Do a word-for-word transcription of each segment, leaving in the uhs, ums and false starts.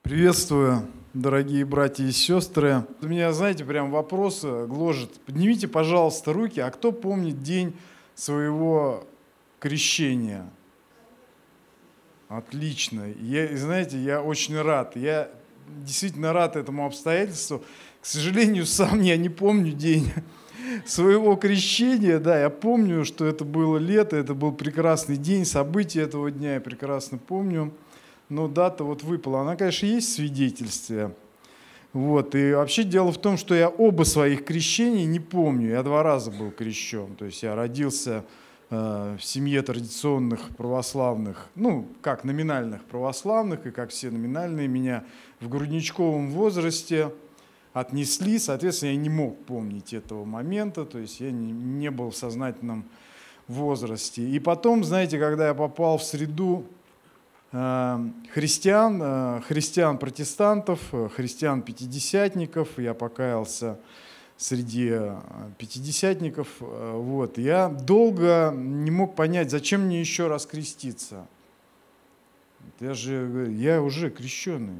Приветствую, дорогие братья и сестры. Меня, знаете, прям вопрос гложет. Поднимите, пожалуйста, руки, а кто помнит день своего крещения? Отлично. Я, знаете, я очень рад. Я действительно рад этому обстоятельству. К сожалению, сам я не помню день своего крещения. Да, я помню, что это было лето, это был прекрасный день, события этого дня я прекрасно помню. Но дата вот выпала. Она, конечно, есть в свидетельстве. Вот. И вообще дело в том, что я оба своих крещений не помню. Я два раза был крещен. То есть я родился э, в семье традиционных православных, ну, как номинальных православных, и как все номинальные, меня в грудничковом возрасте отнесли. Соответственно, я не мог помнить этого момента. То есть я не, не был в сознательном возрасте. И потом, знаете, когда я попал в среду христиан, христиан-протестантов, христиан-пятидесятников. Я покаялся среди пятидесятников. Вот. Я долго не мог понять, зачем мне еще раз креститься. Я же я уже крещеный.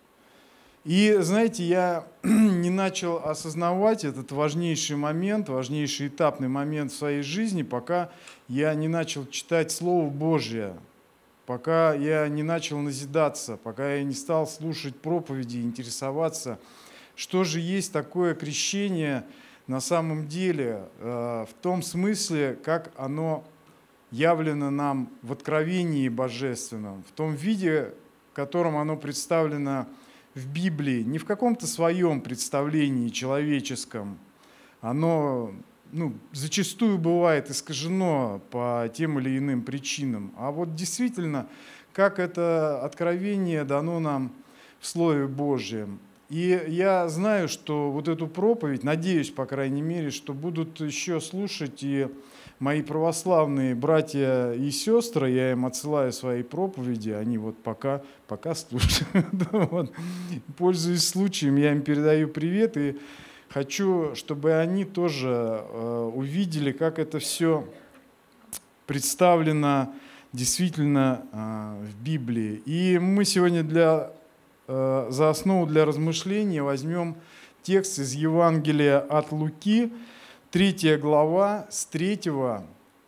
И, знаете, я не начал осознавать этот важнейший момент, важнейший этапный момент в своей жизни, пока я не начал читать Слово Божие, пока я не начал назидаться, пока я не стал слушать проповеди, интересоваться, что же есть такое крещение на самом деле, в том смысле, как оно явлено нам в откровении божественном, в том виде, в котором оно представлено в Библии, не в каком-то своем представлении человеческом. Оно ну, зачастую бывает искажено по тем или иным причинам. А вот действительно, как это откровение дано нам в Слове Божьем. И я знаю, что вот эту проповедь, надеюсь, по крайней мере, что будут еще слушать и мои православные братья и сестры, я им отсылаю свои проповеди, они вот пока, пока слушают. Вот. Пользуясь случаем, я им передаю привет и хочу, чтобы они тоже э, увидели, как это все представлено действительно э, в Библии. И мы сегодня для, э, за основу для размышления возьмем текст из Евангелия от Луки, третья глава, с третьего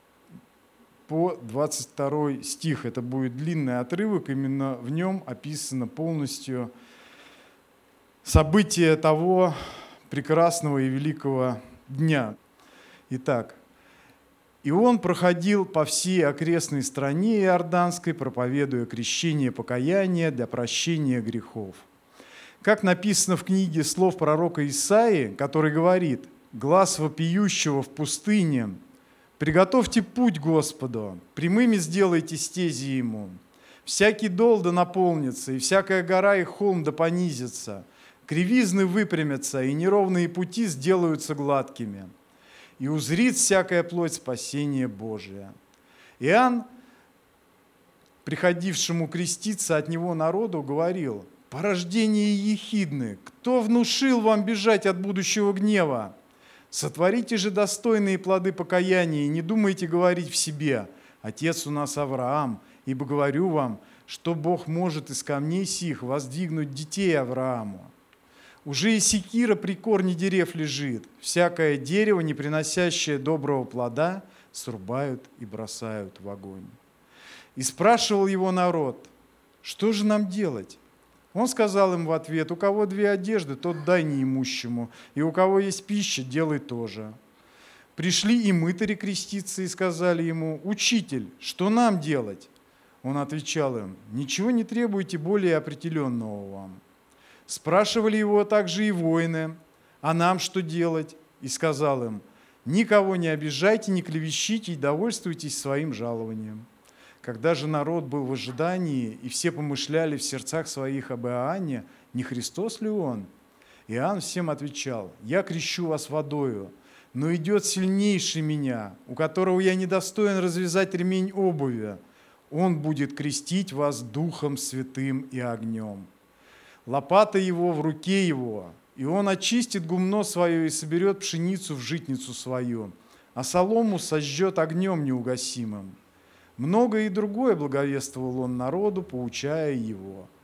по двадцать второй стих. Это будет длинный отрывок, именно в нем описано полностью событие того прекрасного и великого дня. Итак, «И он проходил по всей окрестной стране Иорданской, проповедуя крещение покаяния для прощения грехов. Как написано в книге слов пророка Исаии, который говорит: «Глас вопиющего в пустыне, приготовьте путь Господу, прямыми сделайте стези Ему. Всякий дол да наполнится, и всякая гора и холм да понизится. Кривизны выпрямятся, и неровные пути сделаются гладкими. И узрит всякая плоть спасение Божие». Иоанн, приходившему креститься от него народу, говорил: «Порождение ехидны, кто внушил вам бежать от будущего гнева? Сотворите же достойные плоды покаяния, и не думайте говорить в себе: отец у нас Авраам, ибо говорю вам, что Бог может из камней сих воздвигнуть детей Аврааму. Уже и секира при корне дерев лежит, всякое дерево, не приносящее доброго плода, срубают и бросают в огонь». И спрашивал его народ: «Что же нам делать?» Он сказал им в ответ: «У кого две одежды, тот дай неимущему, и у кого есть пища, делай то же». Пришли и мытари креститься и сказали ему: «Учитель, что нам делать?» Он отвечал им: «Ничего не требуйте более определенного вам». Спрашивали его также и воины: «А нам что делать?» И сказал им: «Никого не обижайте, не клевещите и довольствуйтесь своим жалованием». Когда же народ был в ожидании, и все помышляли в сердцах своих об Иоанне, не Христос ли он? Иоанн всем отвечал: «Я крещу вас водою, но идет сильнейший меня, у которого я недостоин развязать ремень обуви. Он будет крестить вас Духом Святым и огнем. Лопата его в руке его, и он очистит гумно свое и соберет пшеницу в житницу свою, а солому сожжет огнем неугасимым». Многое и другое благовествовал он народу, поучая его.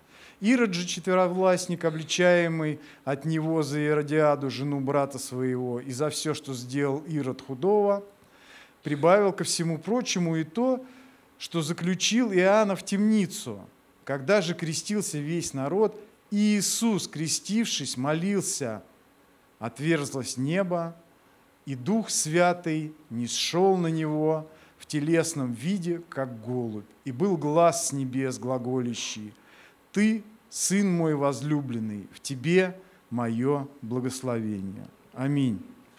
Ирод же четверовластник, обличаемый от него за Иродиаду, жену брата своего, и за все, что сделал Ирод худого, прибавил ко всему прочему и то, что заключил Иоанна в темницу. Когда же крестился весь народ, и Иисус, крестившись, молился, отверзлось небо, и Дух Святый нисшел на него в телесном виде, как голубь, и был глас с небес глаголящий: «Ты, Сын мой возлюбленный, в Тебе мое благословение». Аминь.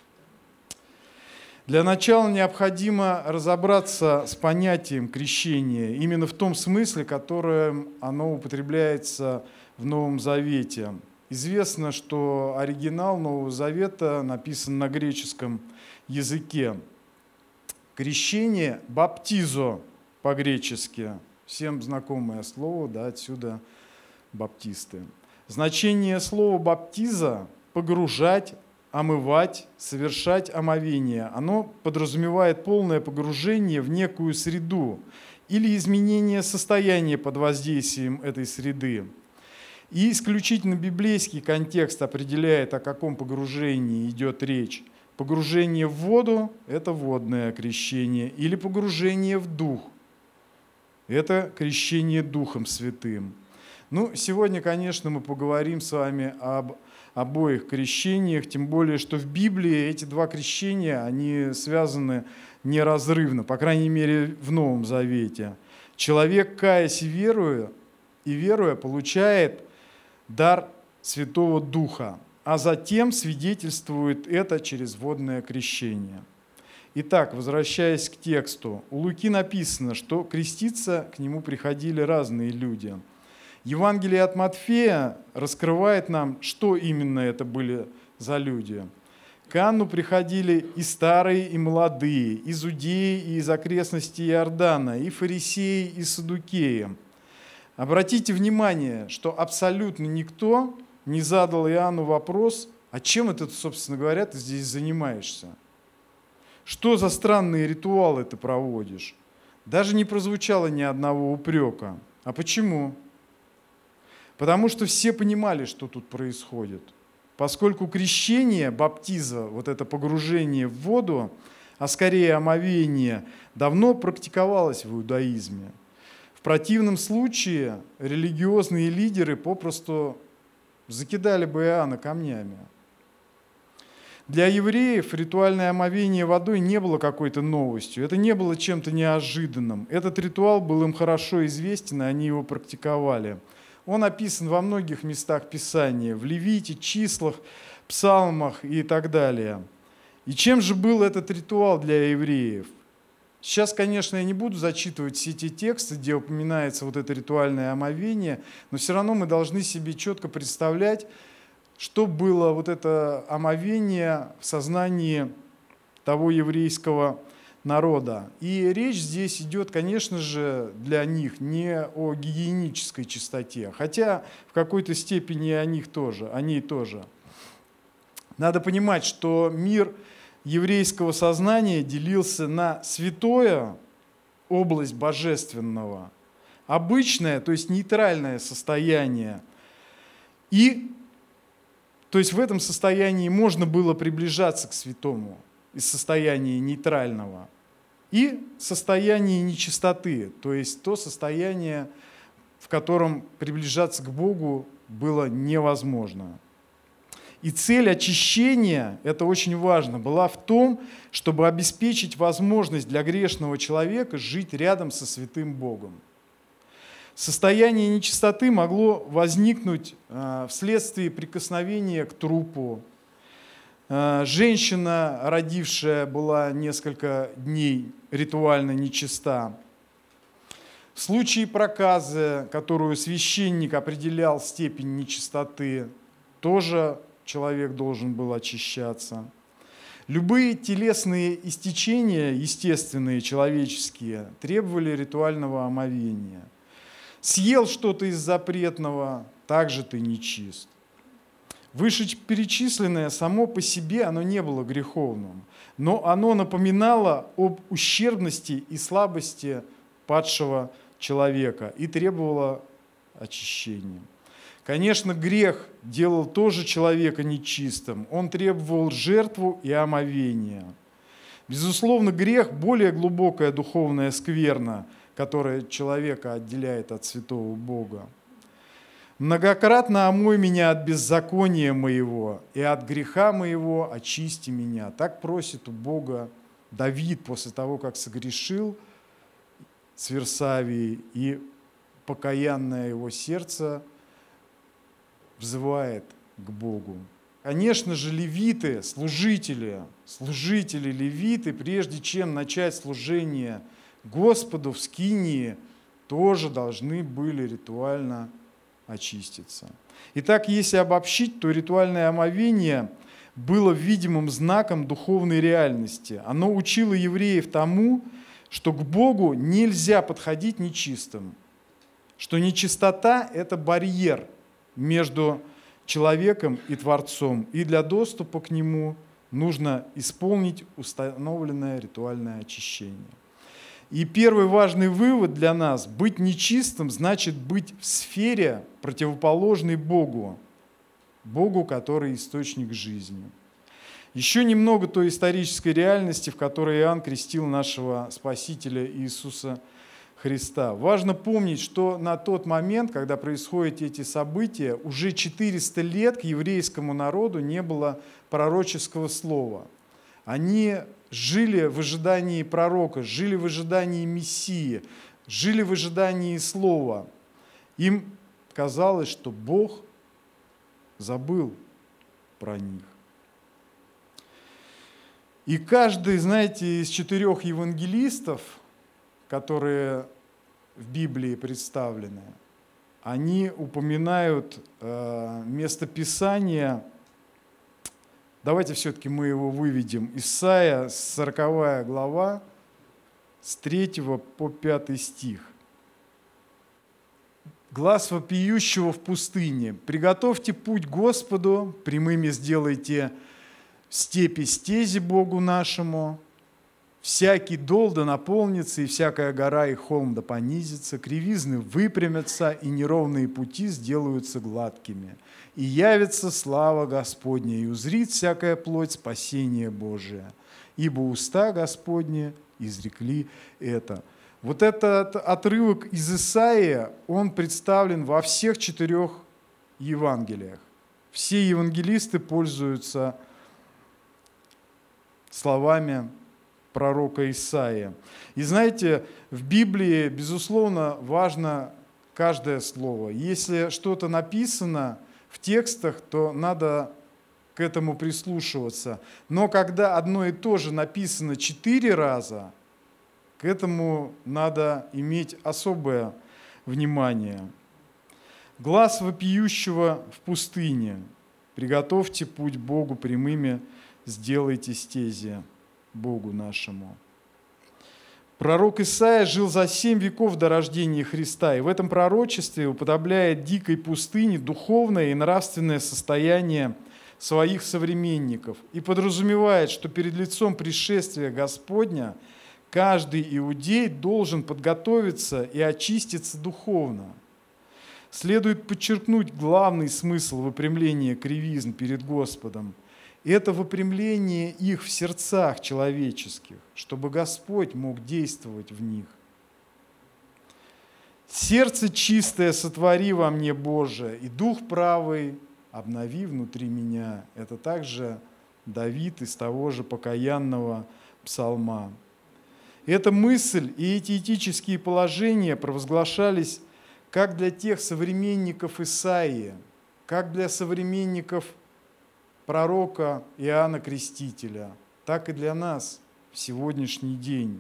Для начала необходимо разобраться с понятием крещения, именно в том смысле, которым оно употребляется в Новом Завете. Известно, что оригинал Нового Завета написан на греческом языке. Крещение – баптизо по-гречески. Всем знакомое слово, да, отсюда баптисты. Значение слова «баптиза» – погружать, омывать, совершать омовение. Оно подразумевает полное погружение в некую среду или изменение состояния под воздействием этой среды. И исключительно библейский контекст определяет, о каком погружении идет речь. Погружение в воду – это водное крещение, или погружение в дух – это крещение Духом Святым. Ну, сегодня, конечно, мы поговорим с вами об обоих крещениях, тем более, что в Библии эти два крещения, они связаны неразрывно, по крайней мере, в Новом Завете. Человек, каясь и веруя, и веруя, получает дар Святого Духа, а затем свидетельствует это через водное крещение. Итак, возвращаясь к тексту, у Луки написано, что креститься к нему приходили разные люди. Евангелие от Матфея раскрывает нам, что именно это были за люди. К Иоанну приходили и старые, и молодые, из Иудеи и из окрестностей Иордана, и фарисеи, и саддукеи. Обратите внимание, что абсолютно никто не задал Иоанну вопрос: а чем это, собственно говоря, ты здесь занимаешься? Что за странные ритуалы ты проводишь? Даже не прозвучало ни одного упрека. А почему? Потому что все понимали, что тут происходит. Поскольку крещение, баптиза, вот это погружение в воду, а скорее омовение, давно практиковалось в иудаизме. В противном случае религиозные лидеры попросту закидали бы Иоанна камнями. Для евреев ритуальное омовение водой не было какой-то новостью, это не было чем-то неожиданным. Этот ритуал был им хорошо известен, и они его практиковали. Он описан во многих местах Писания, в Левите, Числах, Псалмах и так далее. И чем же был этот ритуал для евреев? Сейчас, конечно, я не буду зачитывать все те тексты, где упоминается вот это ритуальное омовение, но все равно мы должны себе четко представлять, что было вот это омовение в сознании того еврейского народа. И речь здесь идет, конечно же, для них не о гигиенической чистоте, хотя в какой-то степени о них тоже, о ней тоже. Надо понимать, что мир еврейского сознания делился на святое, область божественного, обычное, то есть нейтральное состояние, и то есть в этом состоянии можно было приближаться к святому из состояния нейтрального, и состояние нечистоты, то есть то состояние, в котором приближаться к Богу было невозможно. И цель очищения, это очень важно, была в том, чтобы обеспечить возможность для грешного человека жить рядом со святым Богом. Состояние нечистоты могло возникнуть вследствие прикосновения к трупу. Женщина, родившая, была несколько дней ритуально нечиста. В случае проказы, которую священник определял степень нечистоты, тоже человек должен был очищаться. Любые телесные истечения, естественные, человеческие, требовали ритуального омовения. Съел что-то из запретного, также ты нечист. Вышеперечисленное само по себе оно не было греховным, но оно напоминало об ущербности и слабости падшего человека и требовало очищения. Конечно, грех делал тоже человека нечистым. Он требовал жертву и омовения. Безусловно, грех – более глубокая духовная скверна, которая человека отделяет от святого Бога. «Многократно омой меня от беззакония моего, и от греха моего очисти меня». Так просит у Бога Давид после того, как согрешил с Версавией, и покаянное его сердце взывает к Богу. Конечно же, левиты, служители, служители левиты, прежде чем начать служение Господу в скинии, тоже должны были ритуально очиститься. Итак, если обобщить, то ритуальное омовение было видимым знаком духовной реальности. Оно учило евреев тому, что к Богу нельзя подходить нечистым, что нечистота – это барьер между человеком и Творцом, и для доступа к Нему нужно исполнить установленное ритуальное очищение. И первый важный вывод для нас – быть нечистым значит быть в сфере, противоположной Богу, Богу, который источник жизни. Еще немного той исторической реальности, в которой Иоанн крестил нашего Спасителя Иисуса Христа. Важно помнить, что на тот момент, когда происходят эти события, уже четыреста лет к еврейскому народу не было пророческого слова. Они жили в ожидании пророка, жили в ожидании Мессии, жили в ожидании слова. Им казалось, что Бог забыл про них. И каждый, знаете, из четырех евангелистов, которые в Библии представлены, они упоминают э, местописание. Давайте все-таки мы его выведем. Исайя, сороковая глава, с третьего по пятый стих. «Глас вопиющего в пустыне. Приготовьте путь Господу, прямыми сделайте степи стези Богу нашему. Всякий дол да наполнится, и всякая гора и холм да понизится, кривизны выпрямятся, и неровные пути сделаются гладкими. И явится слава Господня, и узрит всякая плоть спасение Божие, ибо уста Господни изрекли это». Вот этот отрывок из Исаии, он представлен во всех четырех Евангелиях. Все евангелисты пользуются словами пророка Исаии. И знаете, в Библии, безусловно, важно каждое слово. Если что-то написано в текстах, то надо к этому прислушиваться. Но когда одно и то же написано четыре раза, к этому надо иметь особое внимание. «Глас вопиющего в пустыне. Приготовьте путь Богу прямыми, сделайте стези Богу нашему». Пророк Исаия жил за семь веков до рождения Христа, и в этом пророчестве уподобляет дикой пустыне духовное и нравственное состояние своих современников и подразумевает, что перед лицом пришествия Господня каждый иудей должен подготовиться и очиститься духовно. Следует подчеркнуть главный смысл выпрямления кривизн перед Господом. Это выпрямление их в сердцах человеческих, чтобы Господь мог действовать в них. «Сердце чистое сотвори во мне, Боже, и дух правый обнови внутри меня». Это также Давид из того же покаянного псалма. Эта мысль и эти этические положения провозглашались как для тех современников Исаии, как для современников пророка Иоанна Крестителя, так и для нас в сегодняшний день.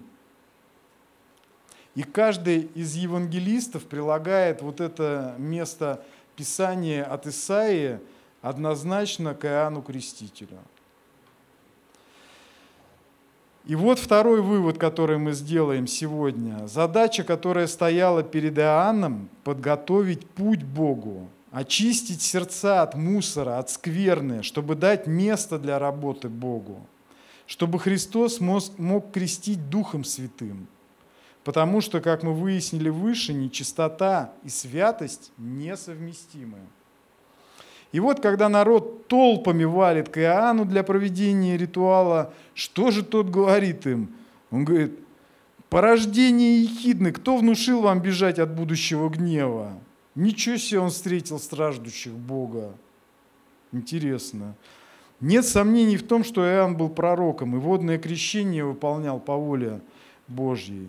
И каждый из евангелистов прилагает вот это место Писания от Исаии однозначно к Иоанну Крестителю. И вот второй вывод, который мы сделаем сегодня. Задача, которая стояла перед Иоанном, подготовить путь Богу, очистить сердца от мусора, от скверны, чтобы дать место для работы Богу, чтобы Христос мог крестить Духом Святым. Потому что, как мы выяснили выше, нечистота и святость несовместимы. И вот, когда народ толпами валит к Иоанну для проведения ритуала, что же тот говорит им? Он говорит: порождение ехидны, кто внушил вам бежать от будущего гнева? Ничего себе он встретил страждущих Бога. Интересно. Нет сомнений в том, что Иоанн был пророком и водное крещение выполнял по воле Божьей.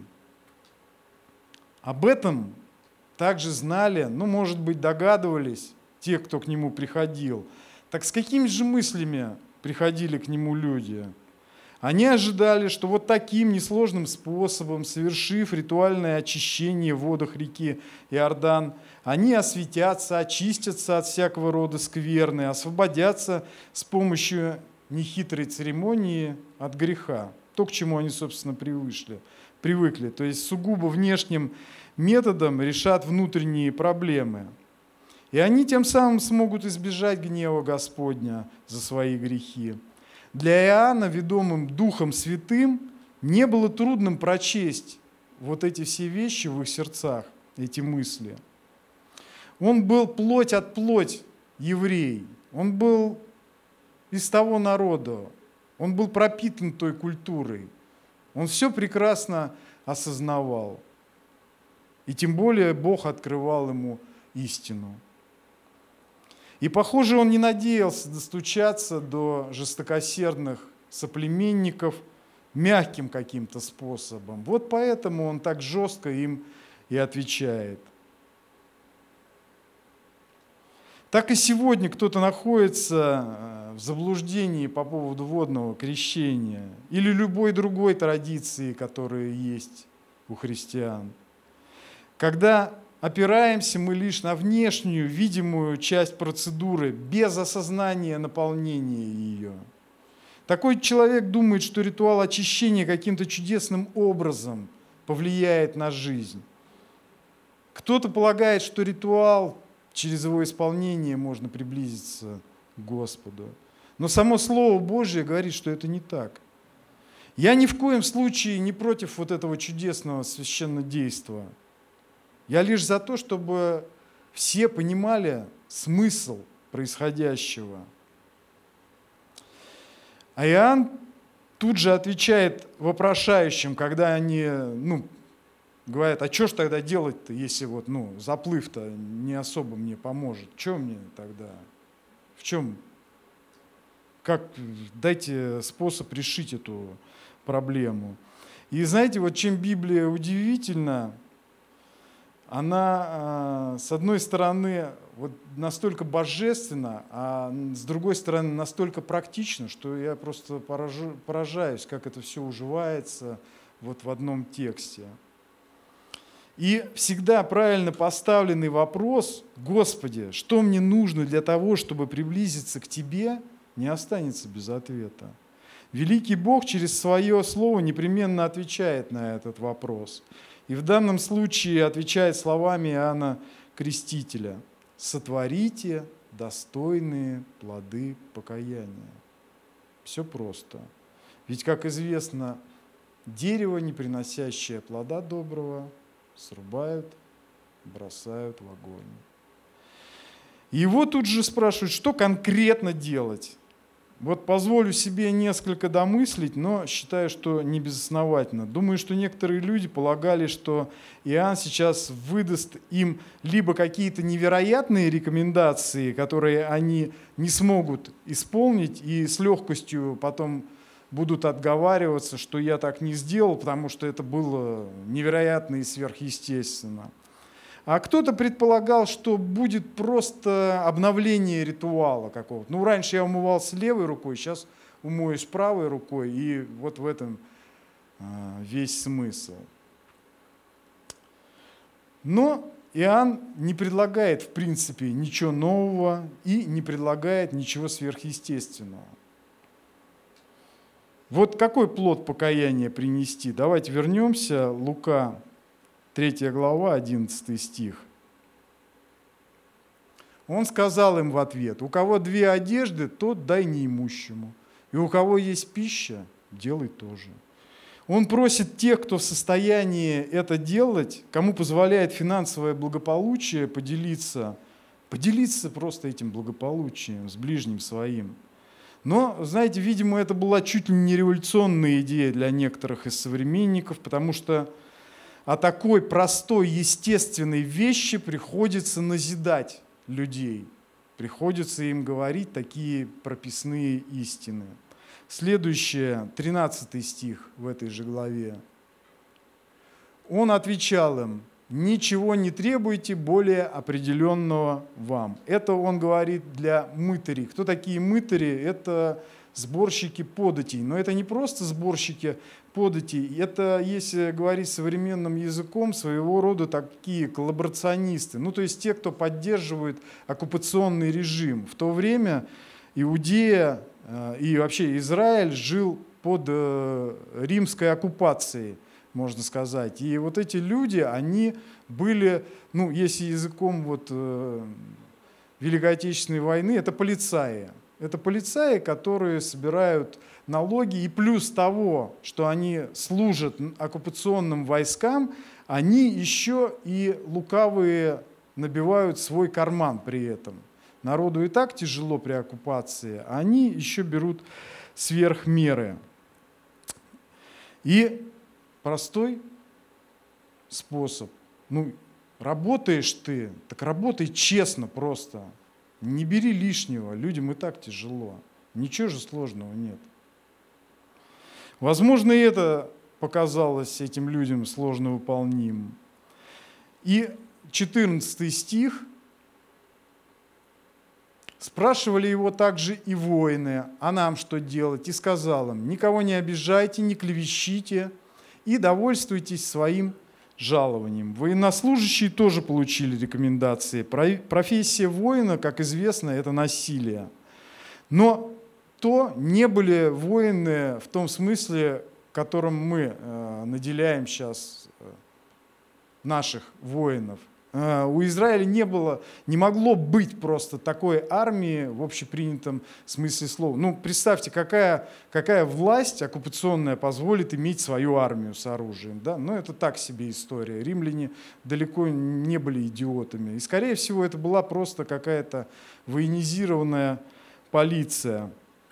Об этом также знали, ну, может быть, догадывались те, кто к нему приходил. Так с какими же мыслями приходили к нему люди? Они ожидали, что вот таким несложным способом, совершив ритуальное очищение в водах реки Иордан, они осветятся, очистятся от всякого рода скверны, освободятся с помощью нехитрой церемонии от греха. То, к чему они, собственно, привыкли. привыкли. То есть сугубо внешним методом решат внутренние проблемы. И они тем самым смогут избежать гнева Господня за свои грехи. Для Иоанна, ведомым Духом Святым, не было трудным прочесть вот эти все вещи в их сердцах, эти мысли. Он был плоть от плоть еврей, он был из того народа, он был пропитан той культурой, он все прекрасно осознавал. И тем более Бог открывал ему истину. И, похоже, он не надеялся достучаться до жестокосердных соплеменников мягким каким-то способом. Вот поэтому он так жестко им и отвечает. Так и сегодня кто-то находится в заблуждении по поводу водного крещения или любой другой традиции, которая есть у христиан. Когда опираемся мы лишь на внешнюю, видимую часть процедуры, без осознания наполнения ее. Такой человек думает, что ритуал очищения каким-то чудесным образом повлияет на жизнь. Кто-то полагает, что ритуал, через его исполнение можно приблизиться к Господу. Но само Слово Божье говорит, что это не так. Я ни в коем случае не против вот этого чудесного священнодейства. Я лишь за то, чтобы все понимали смысл происходящего. А Иоанн тут же отвечает вопрошающим, когда они ну, говорят: а что ж тогда делать-то, если вот, ну, заплыв-то не особо мне поможет? Что мне тогда? В чем? Как? Дайте способ решить эту проблему. И знаете, вот чем Библия удивительна, она, с одной стороны, вот настолько божественна, а с другой стороны, настолько практична, что я просто поражу, поражаюсь, как это все уживается вот в одном тексте. И всегда правильно поставленный вопрос: Господи, что мне нужно для того, чтобы приблизиться к Тебе, не останется без ответа. Великий Бог через свое слово непременно отвечает на этот вопрос. И в данном случае отвечает словами Иоанна Крестителя: «Сотворите достойные плоды покаяния». Все просто. Ведь, как известно, дерево, не приносящее плода доброго, срубают, бросают в огонь. И его тут же спрашивают, что конкретно делать. Вот позволю себе несколько домыслить, но считаю, что не безосновательно. Думаю, что некоторые люди полагали, что Иоанн сейчас выдаст им либо какие-то невероятные рекомендации, которые они не смогут исполнить, и с легкостью потом будут отговариваться, что я так не сделал, потому что это было невероятно и сверхъестественно. А кто-то предполагал, что будет просто обновление ритуала какого-то. Ну, раньше я умывался левой рукой, сейчас умоюсь правой рукой, и вот в этом весь смысл. Но Иоанн не предлагает, в принципе, ничего нового и не предлагает ничего сверхъестественного. Вот какой плод покаяния принести? Давайте вернемся, Лука, третья глава, одиннадцатый стих. Он сказал им в ответ: у кого две одежды, тот дай неимущему, и у кого есть пища, делай тоже. Он просит тех, кто в состоянии это делать, кому позволяет финансовое благополучие, поделиться Поделиться просто этим благополучием с ближним своим. Но, знаете, видимо, это была чуть ли не революционная идея для некоторых из современников, потому что о такой простой, естественной вещи приходится назидать людей. Приходится им говорить такие прописные истины. Следующее, тринадцатый стих в этой же главе. Он отвечал им: «Ничего не требуйте более определенного вам». Это он говорит для мытарей. Кто такие мытари? Это сборщики податей. Но это не просто сборщики податей, это, если говорить современным языком, своего рода такие коллаборационисты. Ну, то есть те, кто поддерживает оккупационный режим. В то время Иудея и вообще Израиль жил под римской оккупацией, можно сказать. И вот эти люди, они были, ну, если языком вот, э, Великой Отечественной войны, это полицаи. Это полицаи, которые собирают налоги, и плюс того, что они служат оккупационным войскам, они еще и лукавые набивают свой карман при этом. Народу и так тяжело при оккупации, а они еще берут сверх меры. И простой способ. Ну, работаешь ты, так работай честно просто. Не бери лишнего, людям и так тяжело. Ничего же сложного нет. Возможно, и это показалось этим людям сложно выполнимым. И четырнадцатый стих. Спрашивали его также и воины: а нам что делать? И сказал им: никого не обижайте, не клевещите и довольствуйтесь своим жалованием. Военнослужащие тоже получили рекомендации. Профессия воина, как известно, это насилие. Но то не были воины в том смысле, которым мы наделяем сейчас наших воинов. У Израиля не было, не могло быть просто такой армии в общепринятом смысле слова. Ну, представьте, какая, какая власть оккупационная позволит иметь свою армию с оружием. Да? Ну, это так себе история. Римляне далеко не были идиотами. И, скорее всего, это была просто какая-то военизированная полиция.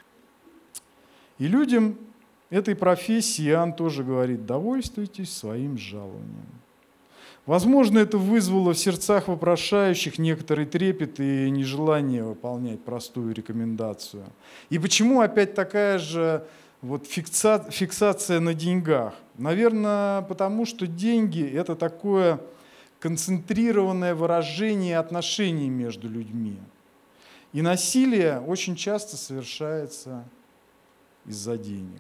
И людям этой профессии Иоанн тоже говорит: довольствуйтесь своим жалованием. Возможно, это вызвало в сердцах вопрошающих некоторый трепет и нежелание выполнять простую рекомендацию. И почему опять такая же вот фикса, фиксация на деньгах? Наверное, потому что деньги – это такое концентрированное выражение отношений между людьми. И насилие очень часто совершается из-за денег.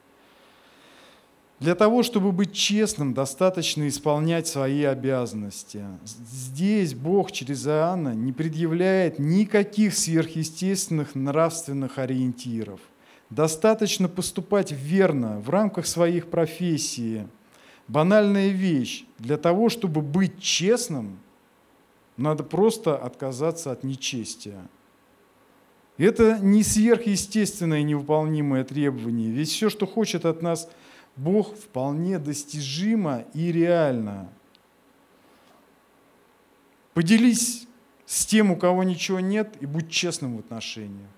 Для того, чтобы быть честным, достаточно исполнять свои обязанности. Здесь Бог через Иоанна не предъявляет никаких сверхъестественных нравственных ориентиров. Достаточно поступать верно в рамках своих профессий. Банальная вещь. Для того, чтобы быть честным, надо просто отказаться от нечестия. Это не сверхъестественное невыполнимое требование. Ведь все, что хочет от нас Бог, вполне достижимо и реально. Поделись с тем, у кого ничего нет, и будь честным в отношениях.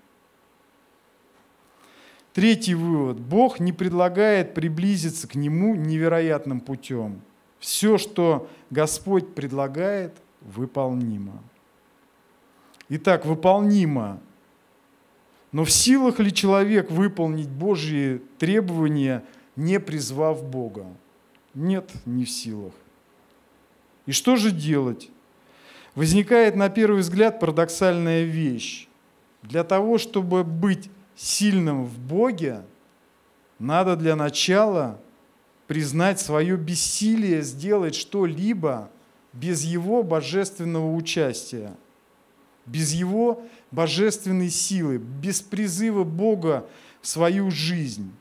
Третий вывод. Бог не предлагает приблизиться к Нему невероятным путем. Все, что Господь предлагает, выполнимо. Итак, выполнимо. Но в силах ли человек выполнить Божьи требования, не призвав Бога? Нет, не в силах. И что же делать? Возникает на первый взгляд парадоксальная вещь. Для того, чтобы быть сильным в Боге, надо для начала признать свое бессилие сделать что-либо без Его божественного участия, без Его божественной силы, без призыва Бога в свою жизнь.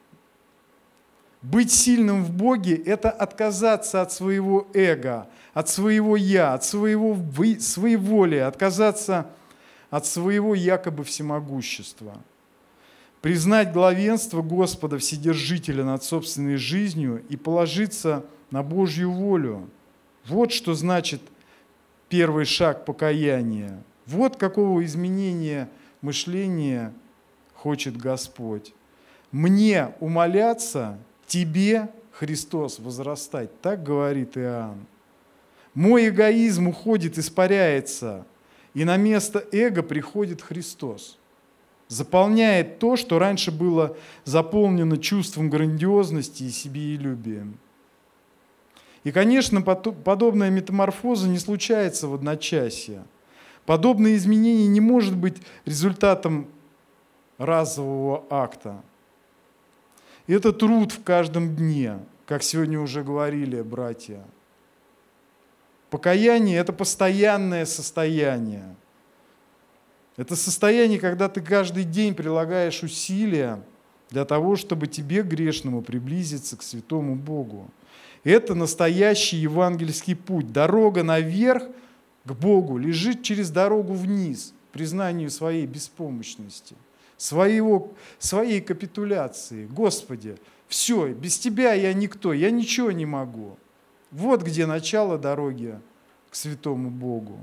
Быть сильным в Боге – это отказаться от своего эго, от своего «я», от своего своеволия, отказаться от своего якобы всемогущества. Признать главенство Господа Вседержителя над собственной жизнью и положиться на Божью волю. Вот что значит первый шаг покаяния. Вот какого изменения мышления хочет Господь. Мне умоляться, тебе, Христос, возрастать. Так говорит Иоанн. Мой эгоизм уходит, испаряется, и на место эго приходит Христос. Заполняет то, что раньше было заполнено чувством грандиозности и себеелюбием. И, конечно, подобная метаморфоза не случается в одночасье. Подобное изменение не может быть результатом разового акта. Это труд в каждом дне, как сегодня уже говорили братья. Покаяние – это постоянное состояние. Это состояние, когда ты каждый день прилагаешь усилия для того, чтобы тебе, грешному, приблизиться к святому Богу. Это настоящий евангельский путь. Дорога наверх к Богу лежит через дорогу вниз, к признанию своей беспомощности, своего, своей капитуляции. Господи, все, без Тебя я никто, я ничего не могу. Вот где начало дороги к святому Богу.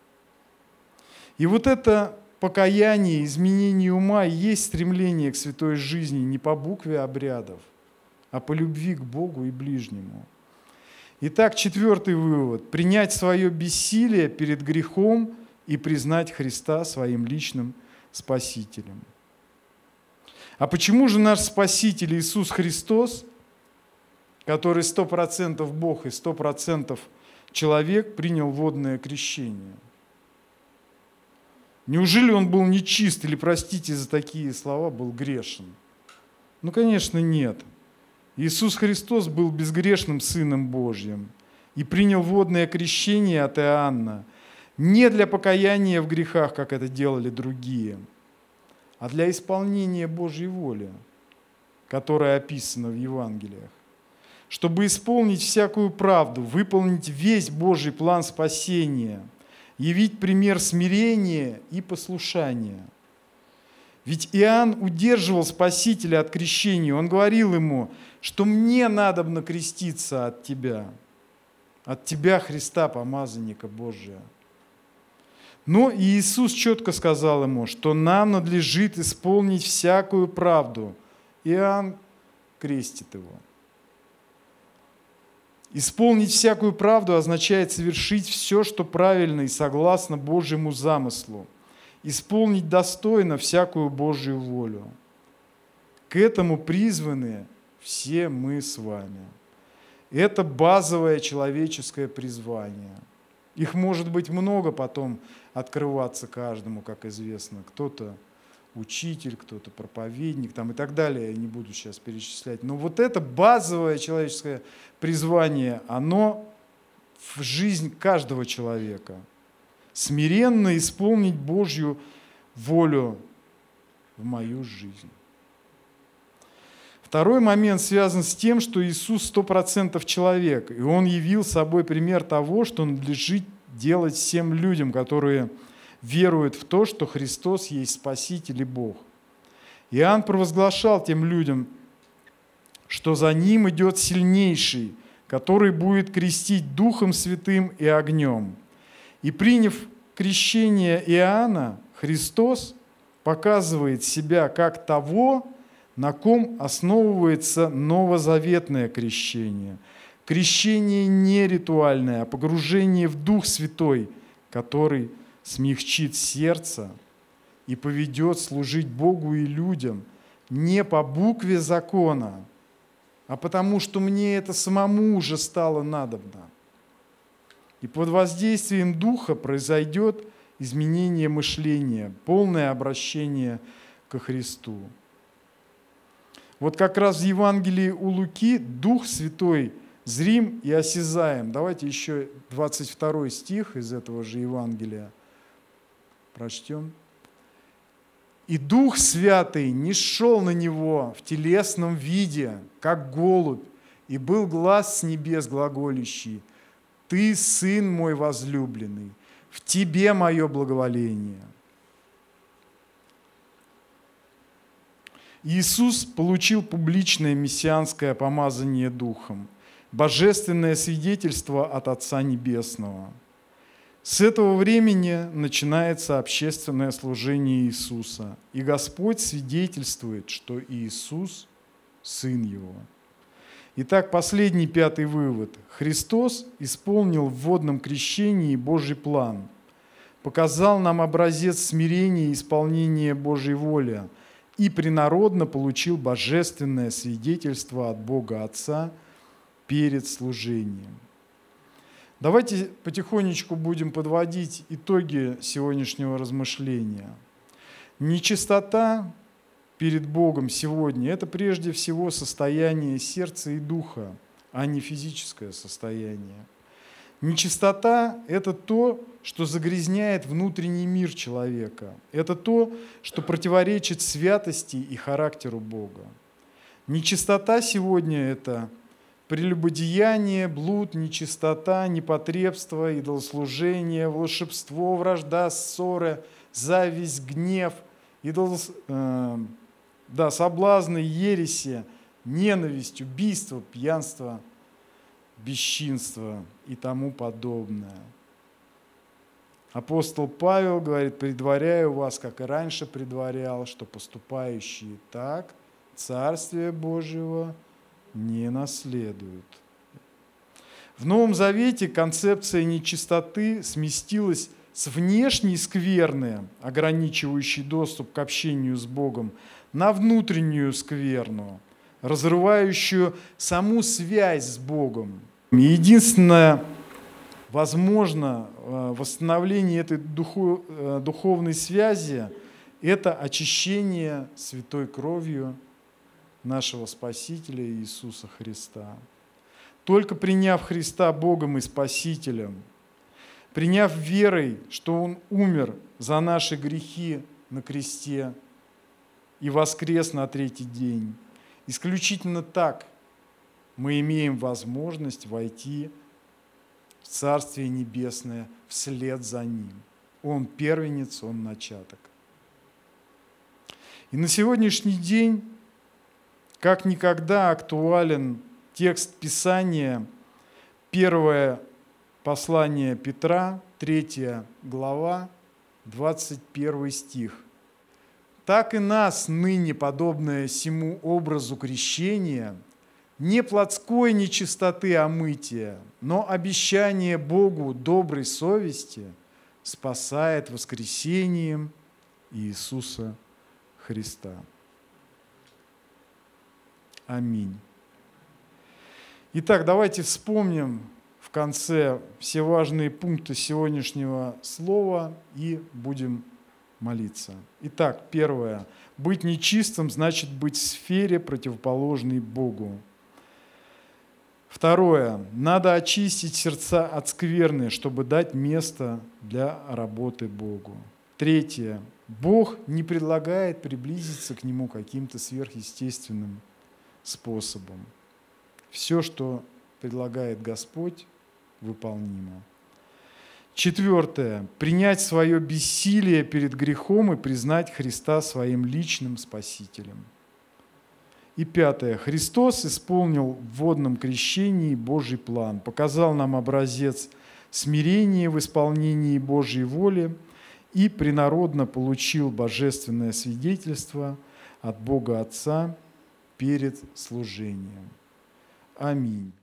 И вот это покаяние, изменение ума и есть стремление к святой жизни не по букве обрядов, а по любви к Богу и ближнему. Итак, четвертый вывод. Принять свое бессилие перед грехом и признать Христа своим личным Спасителем. А почему же наш Спаситель Иисус Христос, который сто процентов Бог и сто процентов человек, принял водное крещение? Неужели он был нечист или, простите за такие слова, был грешен? Ну, конечно, нет. Иисус Христос был безгрешным Сыном Божьим и принял водное крещение от Иоанна не для покаяния в грехах, как это делали другие, а для исполнения Божьей воли, которая описана в Евангелиях, чтобы исполнить всякую правду, выполнить весь Божий план спасения, явить пример смирения и послушания. Ведь Иоанн удерживал Спасителя от крещения. Он говорил ему, что мне надобно креститься от тебя, от тебя, Христа, помазанника Божия. Но Иисус четко сказал ему, что нам надлежит исполнить всякую правду. Иоанн крестит его. Исполнить всякую правду означает совершить все, что правильно и согласно Божьему замыслу. Исполнить достойно всякую Божью волю. К этому призваны все мы с вами. Это базовое человеческое призвание. Их может быть много потом открываться каждому, как известно. Кто-то учитель, кто-то проповедник там, и так далее. Я не буду сейчас перечислять. Но вот это базовое человеческое призвание, оно в жизнь каждого человека. Смиренно исполнить Божью волю в мою жизнь. Второй момент связан с тем, что Иисус сто процентов человек, и Он явил собой пример того, что надлежит делать всем людям, которые веруют в то, что Христос есть Спаситель и Бог. Иоанн провозглашал тем людям, что за Ним идет сильнейший, который будет крестить Духом Святым и огнем. И приняв крещение Иоанна, Христос показывает себя как того, на ком основывается новозаветное крещение. Крещение не ритуальное, а погружение в Дух Святой, который смягчит сердце и поведет служить Богу и людям не по букве закона, а потому что мне это самому уже стало надобно. И под воздействием Духа произойдет изменение мышления, полное обращение ко Христу. Вот как раз в Евангелии у Луки Дух Святой зрим и осязаем. Давайте еще двадцать второй стих из этого же Евангелия прочтем. «И Дух Святый нисшел на него в телесном виде, как голубь, и был глас с небес глаголющий: Ты, Сын мой возлюбленный, в Тебе мое благоволение». Иисус получил публичное мессианское помазание Духом, божественное свидетельство от Отца Небесного. С этого времени начинается общественное служение Иисуса, и Господь свидетельствует, что Иисус – Сын Его. Итак, последний, пятый вывод. Христос исполнил в водном крещении Божий план, показал нам образец смирения и исполнения Божьей воли и принародно получил божественное свидетельство от Бога Отца перед служением. Давайте потихонечку будем подводить итоги сегодняшнего размышления. Нечистота перед Богом сегодня – это прежде всего состояние сердца и духа, а не физическое состояние. Нечистота – это то, что загрязняет внутренний мир человека. Это то, что противоречит святости и характеру Бога. Нечистота сегодня – это прелюбодеяние, блуд, нечистота, непотребство, идолослужение, волшебство, вражда, ссоры, зависть, гнев, идол, э, да, соблазны, ереси, ненависть, убийство, пьянство, бесчинство и тому подобное. Апостол Павел говорит: предваряю вас, как и раньше предварял, что поступающие так Царствие Божьего не наследуют. В Новом Завете концепция нечистоты сместилась с внешней скверны, ограничивающей доступ к общению с Богом, на внутреннюю скверну, разрывающую саму связь с Богом. Единственное, возможно, восстановление этой духовной связи – это очищение святой кровью нашего Спасителя Иисуса Христа. Только приняв Христа Богом и Спасителем, приняв верой, что Он умер за наши грехи на кресте и воскрес на третий день, исключительно так мы имеем возможность войти в Царствие Небесное вслед за Ним. Он первенец, Он начаток. И на сегодняшний день как никогда актуален текст Писания, первое послание Петра, третья глава, двадцать первый стих. «Так и нас ныне, подобное сему образу крещения, не плотской нечистоты омытия, но обещание Богу доброй совести спасает воскресением Иисуса Христа». Аминь. Итак, давайте вспомним в конце все важные пункты сегодняшнего слова и будем молиться. Итак, первое. Быть нечистым значит быть в сфере, противоположной Богу. Второе. Надо очистить сердца от скверны, чтобы дать место для работы Богу. Третье. Бог не предлагает приблизиться к Нему каким-то сверхъестественным способом. Все, что предлагает Господь, выполнимо. Четвертое. Принять свое бессилие перед грехом и признать Христа своим личным Спасителем. И пятое. Христос исполнил в водном крещении Божий план, показал нам образец смирения в исполнении Божьей воли и принародно получил божественное свидетельство от Бога Отца перед служением. Аминь.